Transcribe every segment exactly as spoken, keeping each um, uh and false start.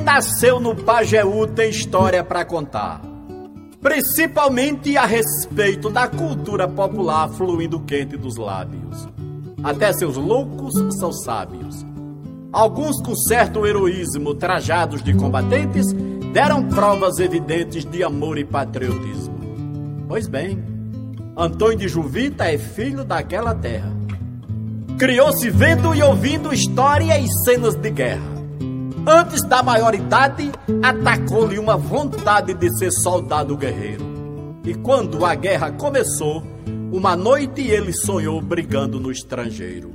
nasceu no Pajeú tem história para contar, principalmente a respeito da cultura popular fluindo quente dos lábios. Até seus loucos são sábios. Alguns com certo heroísmo, trajados de combatentes, deram provas evidentes de amor e patriotismo. Pois bem, Antônio de Juvita é filho daquela terra. Criou-se vendo e ouvindo história e cenas de guerra. Antes da maioridade, atacou-lhe uma vontade de ser soldado guerreiro. E quando a guerra começou, uma noite ele sonhou brigando no estrangeiro.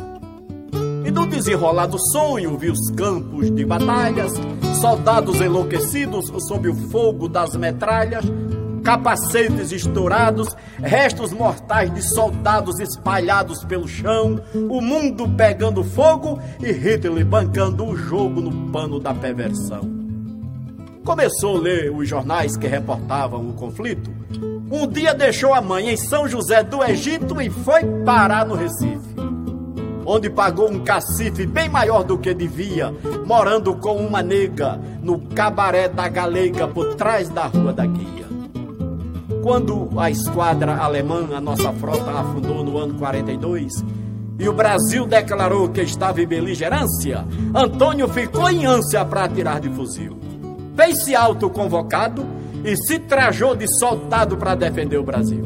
E no desenrolar do sonho viu os campos de batalhas, soldados enlouquecidos sob o fogo das metralhas, capacetes estourados, restos mortais de soldados espalhados pelo chão, o mundo pegando fogo e Hitler bancando o jogo no pano da perversão. Começou a ler os jornais que reportavam o conflito. Um dia deixou a mãe em São José do Egito e foi parar no Recife, onde pagou um cacife bem maior do que devia, morando com uma nega no cabaré da Galega por trás da Rua da Guia. Quando a esquadra alemã, a nossa frota, afundou no ano quarenta e dois e o Brasil declarou que estava em beligerância, Antônio ficou em ânsia para atirar de fuzil. Fez-se autoconvocado e se trajou de soldado para defender o Brasil.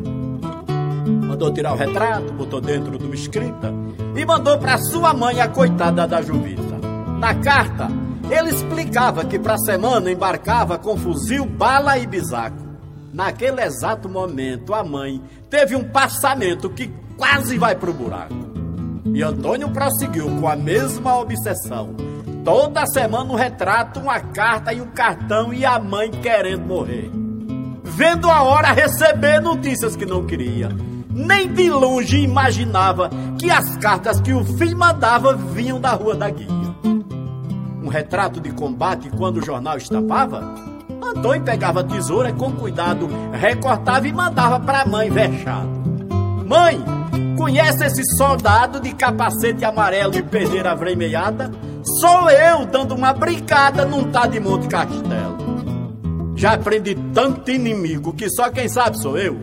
Mandou tirar o retrato, botou dentro de uma escrita e mandou para sua mãe, a coitada da Juvita. Na carta, ele explicava que para a semana embarcava com fuzil, bala e bisaco. Naquele exato momento, a mãe teve um passamento que quase vai pro buraco. E Antônio prosseguiu com a mesma obsessão. Toda semana um retrato, uma carta e um cartão e a mãe querendo morrer. Vendo a hora receber notícias que não queria. Nem de longe imaginava que as cartas que o filho mandava vinham da Rua da Guia. Um retrato de combate quando o jornal estampava, Antônio pegava a tesoura com cuidado, recortava e mandava para a mãe vexado. Mãe, conhece esse soldado de capacete amarelo e perdeira avermelhada? Sou eu dando uma brincada num tá de Monte Castelo. Já aprendi tanto inimigo que só quem sabe sou eu.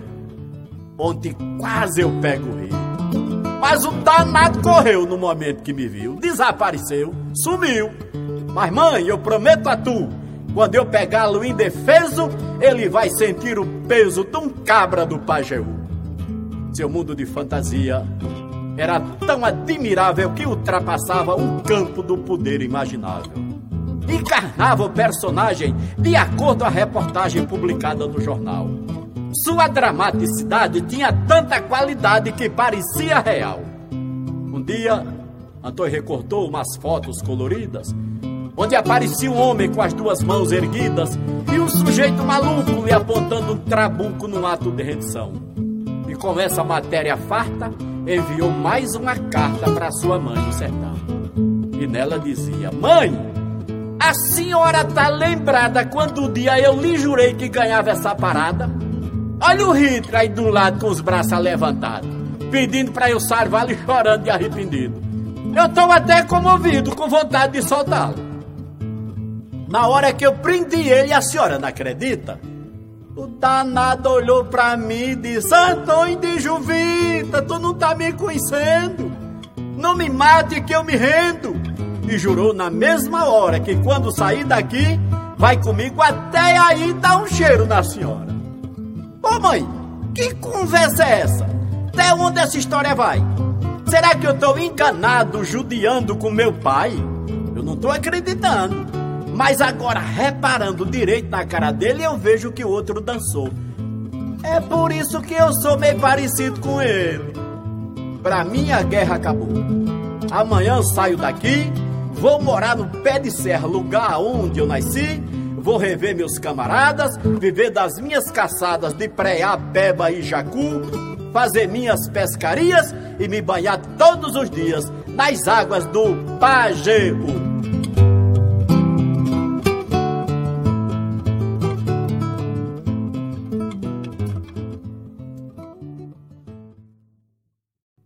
Ontem quase eu pego o rio. Mas o danado correu no momento que me viu. Desapareceu, sumiu. Mas mãe, eu prometo a tu, quando eu pegá-lo indefeso, ele vai sentir o peso de um cabra do Pajeú. Seu mundo de fantasia era tão admirável que ultrapassava o campo do poder imaginável. Encarnava o personagem de acordo com a reportagem publicada no jornal. Sua dramaticidade tinha tanta qualidade que parecia real. Um dia, Antônio recortou umas fotos coloridas, onde aparecia um homem com as duas mãos erguidas e um sujeito maluco lhe apontando um trabuco num ato de rendição. E com essa matéria farta, enviou mais uma carta para sua mãe no sertão. E nela dizia: Mãe, a senhora tá lembrada quando o dia eu lhe jurei que ganhava essa parada? Olha o Hitler aí do lado com os braços levantados, pedindo para eu salvar-lhe, chorando de arrependido. Eu tô até comovido, com vontade de soltá-lo. Na hora que eu prendi ele, a senhora não acredita? O danado olhou pra mim e disse: Antônio de Juvita, tu não tá me conhecendo. Não me mate que eu me rendo. E jurou na mesma hora que quando sair daqui, vai comigo até aí dar um cheiro na senhora. Ô mãe, que conversa é essa? Até onde essa história vai? Será que eu tô enganado, judiando com meu pai? Eu não tô acreditando. Mas agora, reparando direito na cara dele, eu vejo que o outro dançou. É por isso que eu sou meio parecido com ele. Pra mim, a guerra acabou. Amanhã eu saio daqui, vou morar no pé de serra, lugar onde eu nasci, vou rever meus camaradas, viver das minhas caçadas de preá, peba e jacu, fazer minhas pescarias e me banhar todos os dias nas águas do Pajeú.